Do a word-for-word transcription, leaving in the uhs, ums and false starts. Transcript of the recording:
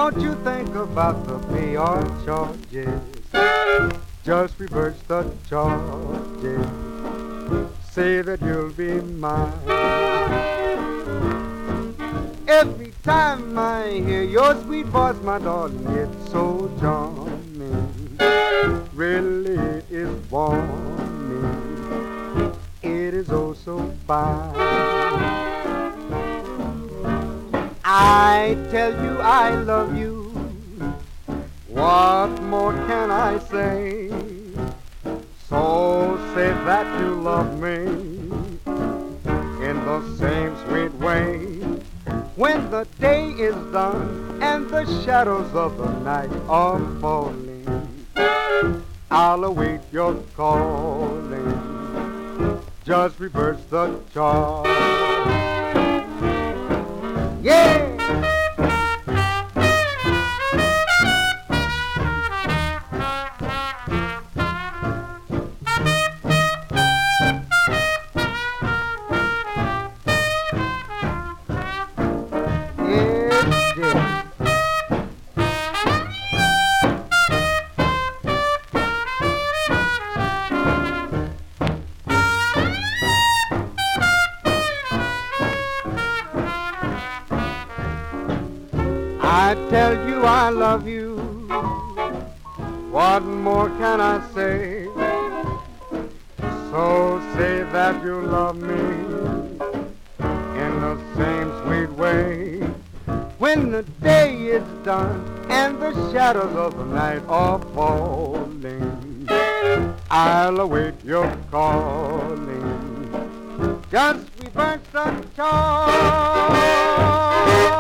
Don't you think about the pay or charges. Just reverse the charges. Say that you'll be mine. Every time I hear your sweet voice, my darling, it's so charming. Really, it is warming. It is oh so fine. I tell you I love you. What more can I say? So say that you love me in the same sweet way. When the day is done and the shadows of the night are falling, I'll await your calling. Just reverse the charge. Yeah! I tell you I love you. What more can I say? So say that you love me in the same sweet way. When the day is done and the shadows of the night are falling, I'll await your calling. Just reverse the charge.